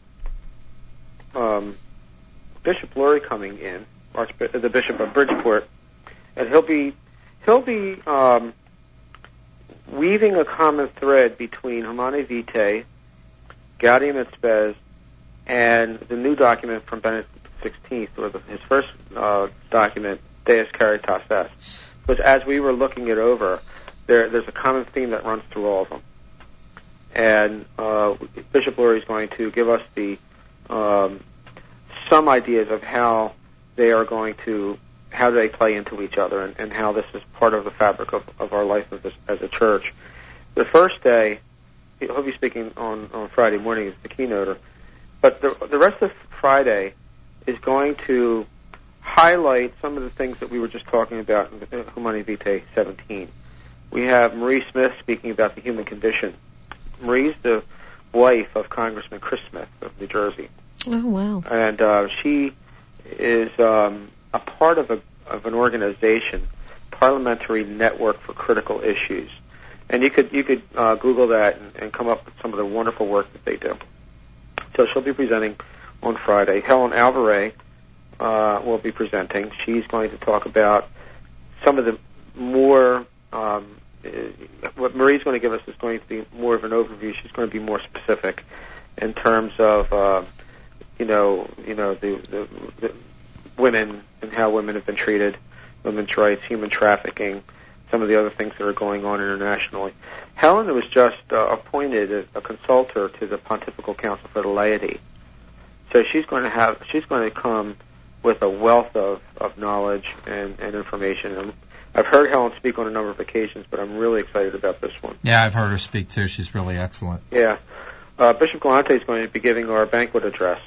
um, Bishop Lurie coming in, Archbishop, the Bishop of Bridgeport, and he'll be he'll be um, weaving a common thread between Humanae Vitae, Gaudium et Spes, and the new document from Benedict the sixteenth, or the, his first uh, document, Deus Caritas Est. Because as we were looking it over, there, there's a common theme that runs through all of them. And uh, Bishop Lurie is going to give us the um, some ideas of how they are going to, how they play into each other, and, and how this is part of the fabric of, of our life as a, as a church. The first day, he'll be speaking on, on Friday morning as the keynoter, but the, the rest of Friday is going to highlight some of the things that we were just talking about in Humanae Vitae seventeen. We have Marie Smith speaking about the human condition. Marie's the wife of Congressman Chris Smith of New Jersey. Oh, wow. And uh, she is um, a part of a of an organization, Parliamentary Network for Critical Issues. And you could you could uh, Google that and, and come up with some of the wonderful work that they do. So she'll be presenting on Friday. Helen Alvarez uh, will be presenting. She's going to talk about some of the more, um, uh, what Marie's going to give us is going to be more of an overview. She's going to be more specific in terms of, uh, you know, you know, the, the, the women and how women have been treated, women's rights, human trafficking, some of the other things that are going on internationally. Helen was just uh, appointed as a consultor to the Pontifical Council for the Laity. So she's going to have, she's going to come with a wealth of, of knowledge and, and information. And I've heard Helen speak on a number of occasions, but I'm really excited about this one. Yeah, I've heard her speak too. She's really excellent. Yeah. Uh, Bishop Galante is going to be giving our banquet address.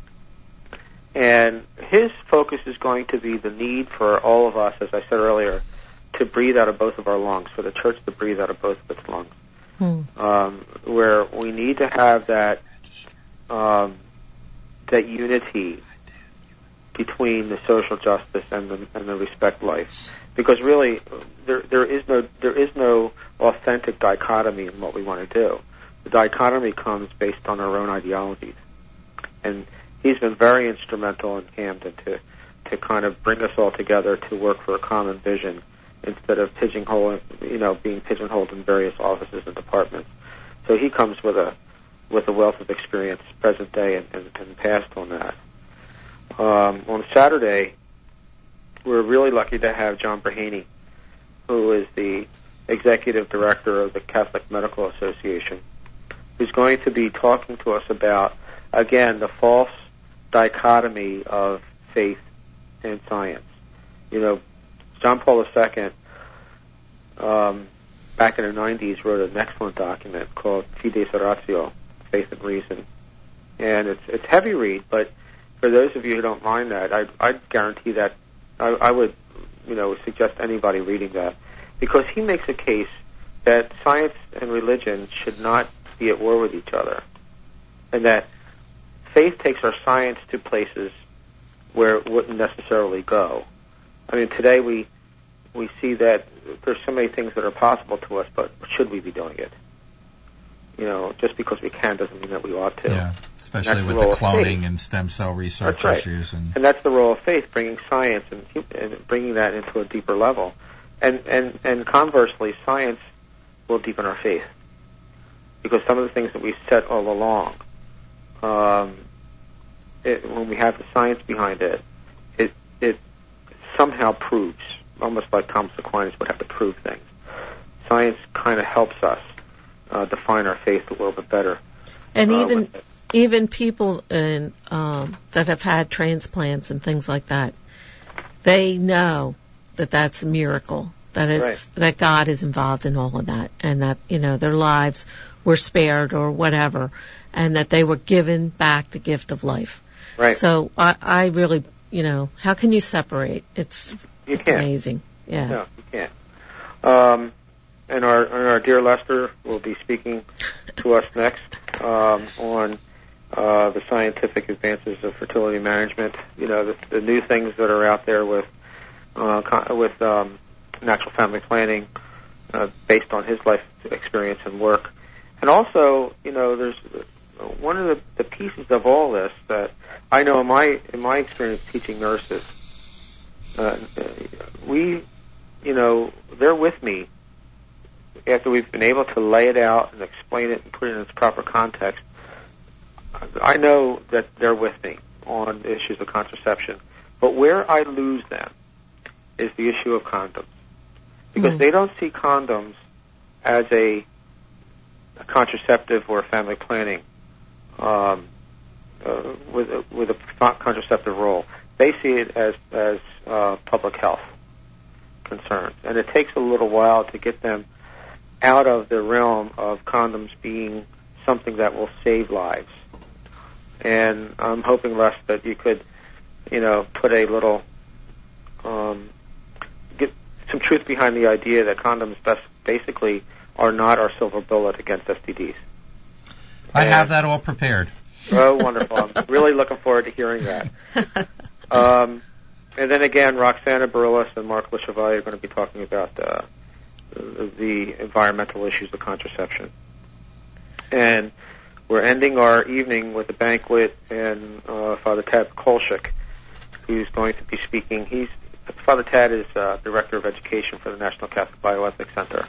And his focus is going to be the need for all of us, as I said earlier, to breathe out of both of our lungs, for the church to breathe out of both of its lungs. Hmm. Um, where we need to have that um, that unity between the social justice and the and the respect life, because really there there is no there is no authentic dichotomy in what we want to do. The dichotomy comes based on our own ideologies, and he's been very instrumental in Camden to to kind of bring us all together to work for a common vision instead of pigeonholing, you know, being pigeonholed in various offices and departments. So he comes with a with a wealth of experience, present day and, and, and past on that. Um, on Saturday, we're really lucky to have John Brahaney, who is the executive director of the Catholic Medical Association, who's going to be talking to us about, again, the false dichotomy of faith and science. You know, John Paul the Second, um, back in the nineties, wrote an excellent document called Fides et Ratio, Faith and Reason. And it's it's heavy read, but for those of you who don't mind that, I I'd guarantee that I, I would, you know, suggest anybody reading that, because he makes a case that science and religion should not be at war with each other, and that faith takes our science to places where it wouldn't necessarily go. I mean, today we we see that there's so many things that are possible to us, but should we be doing it? You know, just because we can doesn't mean that we ought to. Yeah, especially That's with the the role of cloning faith. and stem cell research That's right. issues. And And that's the role of faith, bringing science and, and bringing that into a deeper level. And, and, and conversely, science will deepen our faith, because some of the things that we've said all along, um, it, when we have the science behind it, it it somehow proves, almost like Thomas Aquinas would have to prove things. Science kind of helps us uh, define our faith a little bit better. And uh, even with it. even people in, um, that have had transplants and things like that, they know that that's a miracle, that it's Right. that God is involved in all of that, and that, you know, their lives were spared or whatever, and that they were given back the gift of life. Right. So I, I really, you know, how can you separate? It's You it's can't. amazing. Yeah. No, you can't. Um, and our and our dear Lester will be speaking to us next um, on uh, the scientific advances of fertility management. You know, the, the new things that are out there with uh, con- with um, natural family planning, uh, based on his life experience and work. And also, you know, there's one of the, the pieces of all this that I know in my in my experience teaching nurses. Uh, we, you know, they're with me after we've been able to lay it out and explain it and put it in its proper context. I know that they're with me on issues of contraception, but where I lose them is the issue of condoms, because Mm. they don't see condoms as a, a contraceptive or family planning um, uh, with a, with a contraceptive role. They see it as as uh, public health concerns, and it takes a little while to get them out of the realm of condoms being something that will save lives. And I'm hoping, Les, that you could, you know, put a little, um, get some truth behind the idea that condoms best, basically are not our silver bullet against S T Ds. I And- have that all prepared. Oh, wonderful. I'm really looking forward to hearing that. Um, and then again, Roxana Barillas and Mark LeChevalier are going to be talking about uh, the environmental issues of contraception. And we're ending our evening with a banquet and uh, Father Tad Kolchik, who's going to be speaking. He's Father Tad is uh, Director of Education for the National Catholic Bioethics Center.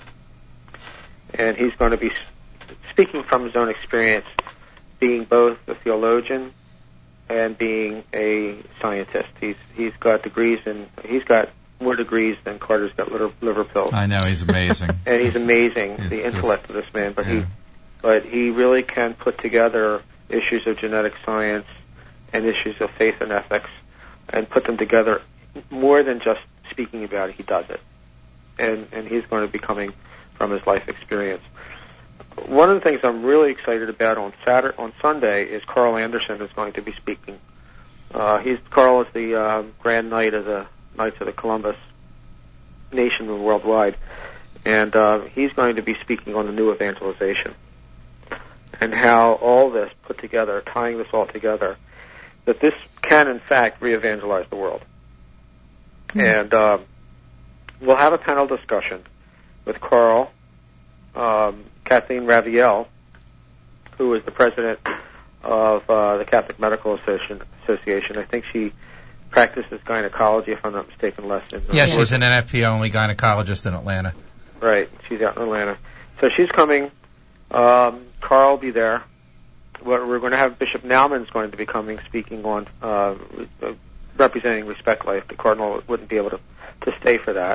And he's going to be speaking from his own experience, being both a theologian and being a scientist. He's he's got degrees in he's got more degrees than Carter's got liver, liver pills. I know, he's amazing. And he's amazing, He's the just- intellect of this man. But yeah. he but he really can put together issues of genetic science and issues of faith and ethics and put them together. More than just speaking about it, he does it. And, and he's going to be coming from his life experience. One of the things I'm really excited about on Saturday, on Sunday is Carl Anderson is going to be speaking. Uh, he's Carl is the uh, Grand Knight of the Knights of the Columbus Nation and worldwide, and uh, he's going to be speaking on the new evangelization and how all this put together, tying this all together, that this can in fact re-evangelize the world. Mm-hmm. And uh, we'll have a panel discussion with Carl, um, Kathleen Raviel, who is the president of uh, the Catholic Medical Association. I think she practices gynecology, if I'm not mistaken, less in Yeah, she's an N F P only gynecologist in Atlanta. Right, she's out in Atlanta. So she's coming. Um, Carl will be there. We're, we're going to have Bishop Nauman's going to be coming, speaking on uh, representing Respect Life. The Cardinal wouldn't be able to, to stay for that.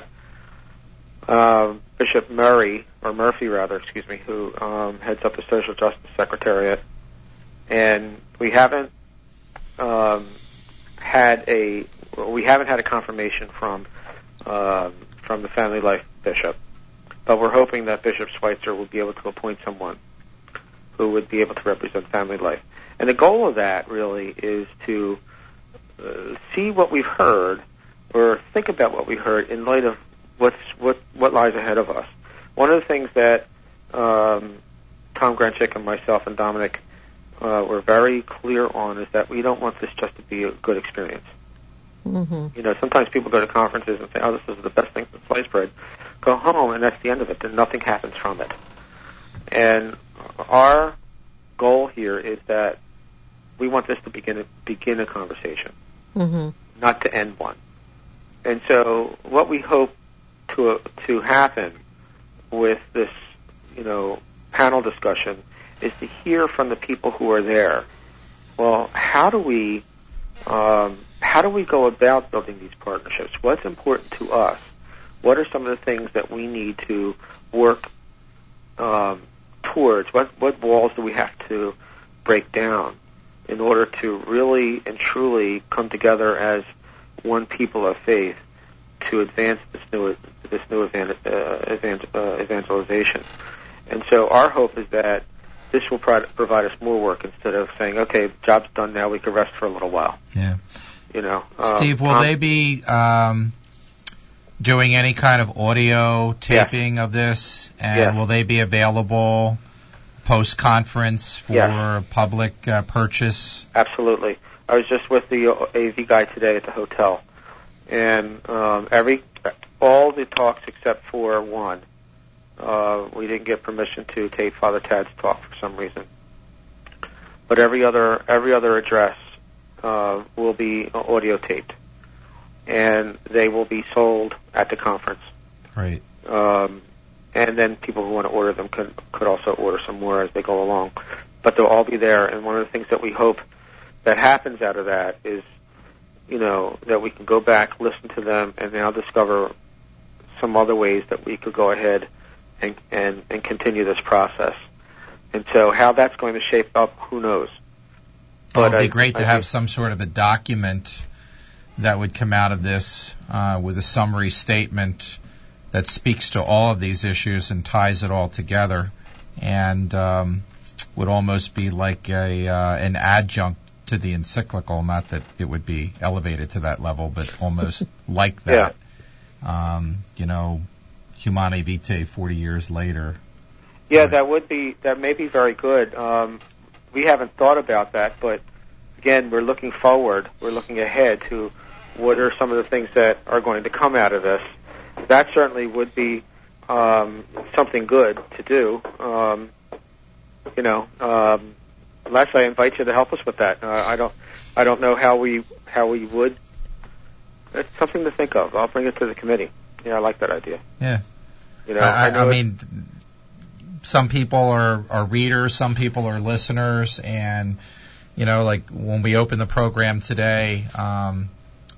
Uh, Bishop Murray, or Murphy rather, excuse me, who um, heads up the Social Justice Secretariat. And we haven't um, had a we haven't had a confirmation from uh, from the Family Life bishop, but we're hoping that Bishop Schweitzer will be able to appoint someone who would be able to represent Family Life. And the goal of that really is to uh, see what we've heard, or think about what we heard in light of what's what what lies ahead of us. One of the things that um, Tom Grenchick and myself and Dominic uh, were very clear on is that we don't want this just to be a good experience. Mm-hmm. You know, sometimes people go to conferences and say, "Oh, this is the best thing since sliced bread." Go home, and that's the end of it. Then nothing happens from it. And our goal here is that we want this to begin a, begin a conversation, mm-hmm. not to end one. And so, what we hope to uh, to happen with this, you know, panel discussion is to hear from the people who are there. Well, how do we um, how do we go about building these partnerships? What's important to us? What are some of the things that we need to work um, towards? What what walls do we have to break down in order to really and truly come together as one people of faith to advance this new this new evan- uh, evan- uh, evangelization? And so our hope is that this will pro- provide us more work instead of saying, okay, job's done now, we can rest for a little while. Yeah. You know, um, Steve, will um, they be um, doing any kind of audio taping yes. of this? And yes. will they be available post-conference for yes. public uh, purchase? Absolutely. I was just with the A V guy today at the hotel, and um, every all the talks except for one, uh, we didn't get permission to tape Father Tad's talk for some reason. But every other every other address uh, will be audio taped, and they will be sold at the conference. Right. Um, and then people who want to order them could could also order some more as they go along. But they'll all be there. And one of the things that we hope that happens out of that is, you know, that we can go back, listen to them, and now discover some other ways that we could go ahead and and, and continue this process. And so how that's going to shape up, who knows? Well, it'd be I, great to I have think, some sort of a document that would come out of this uh, with a summary statement that speaks to all of these issues and ties it all together, and um, would almost be like a uh, an adjunct to the encyclical. Not that it would be elevated to that level, but almost like that. Yeah. Um, you know, Humanae Vitae forty years later. Yeah, right. that would be that may be very good. Um, we haven't thought about that, but again, we're looking forward. We're looking ahead to what are some of the things that are going to come out of this. That certainly would be um, something good to do. Um, you know, um, Les, I invite you to help us with that. Uh, I don't, I don't know how we how we would. It's something to think of. I'll bring it to the committee. Yeah, I like that idea. Yeah. You know, I, I, I mean, some people are, are readers, some people are listeners, and you know, like when we opened the program today, um,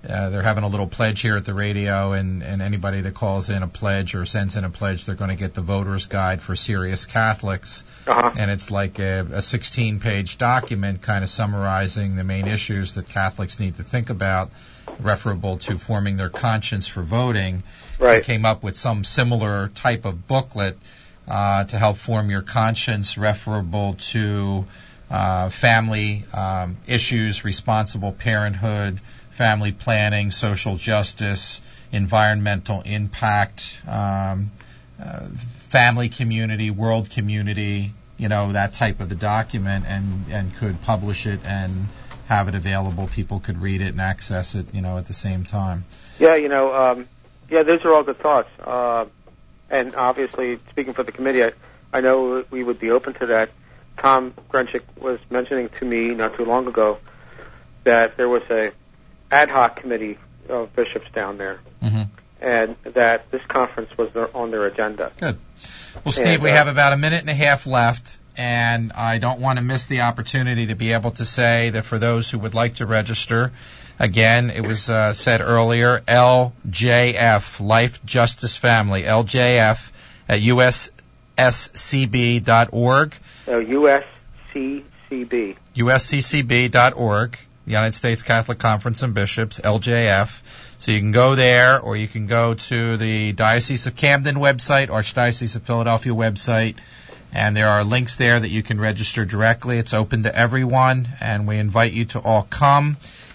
Uh, they're having a little pledge here at the radio, and, and anybody that calls in a pledge or sends in a pledge, they're going to get the Voter's Guide for Serious Catholics. Uh-huh. And it's like a, a sixteen-page document kind of summarizing the main issues that Catholics need to think about, referable to forming their conscience for voting. Right. They came up with some similar type of booklet uh, to help form your conscience, referable to uh, family um, issues, responsible parenthood, family planning, social justice, environmental impact, um, uh, family community, world community, you know, that type of a document, and, and could publish it and have it available. People could read it and access it, you know, at the same time. Yeah, you know, um, yeah, those are all good thoughts. Uh, and obviously, speaking for the committee, I, I know we would be open to that. Tom Grenchick was mentioning to me not too long ago that there was a ad hoc committee of bishops down there, Mm-hmm. and that this conference was their, on their agenda. Good. Well, Steve, And, we uh, have about a minute and a half left, and I don't want to miss the opportunity to be able to say that for those who would like to register, again, it was uh, said earlier, L J F, Life Justice Family, L J F at U S S C B dot org. So U S C C B. U S C C B dot org, United States Catholic Conference of Bishops, L J F. So you can go there, or you can go to the Diocese of Camden website, Archdiocese of Philadelphia website, and there are links there that you can register directly. It's open to everyone, and we invite you to all come.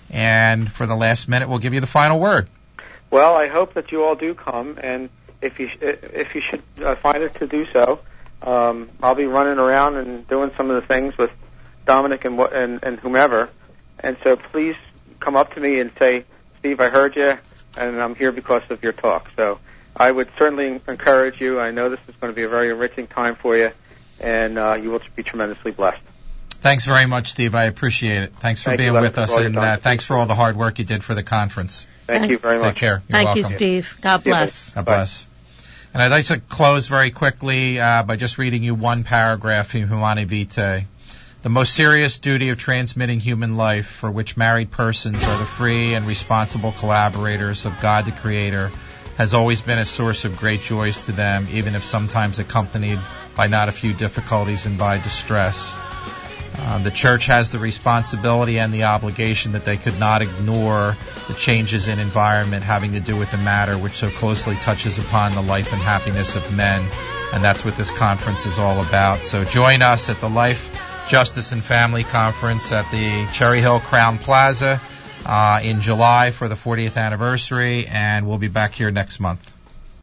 And for the last minute, we'll give you the final word. Well, I hope that you all do come, and if you sh- if you should uh, find it to do so, um, I'll be running around and doing some of the things with Dominic and, wh- and and whomever. And so please come up to me and say, Steve, I heard you, and I'm here because of your talk. So I would certainly encourage you. I know this is going to be a very enriching time for you, and uh, you will be tremendously blessed. Thanks very much, Steve. I appreciate it. Thanks for Thank you, being Lenny, with for us, all your and time. uh, thanks for all the hard work you did for the conference. Thank Thank- you very Take much. care. You're Thank welcome. you, Steve. God bless. God bless. And I'd like to close very quickly uh, by just reading you one paragraph from Humanae Vitae. The most serious duty of transmitting human life, for which married persons are the free and responsible collaborators of God the Creator, has always been a source of great joys to them, even if sometimes accompanied by not a few difficulties and by distress. Uh, the Church has the responsibility and the obligation that they could not ignore the changes in environment having to do with the matter which so closely touches upon the life and happiness of men. And that's what this conference is all about. So join us at the Life, Justice and Family Conference at the Cherry Hill Crown Plaza uh, in July for the fortieth anniversary, and we'll be back here next month.